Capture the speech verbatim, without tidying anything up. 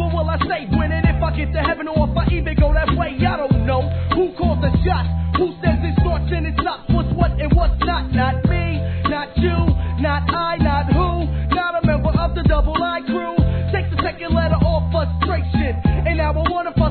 What will I say when and if I get to heaven or if I even go that way? I don't know. Who calls the shots? Who says it starts and it stops? What's what and what's not? Not me, not you, not I, not who. Not a member of the double I crew. Take the second letter off frustration, and now I wanna frustration.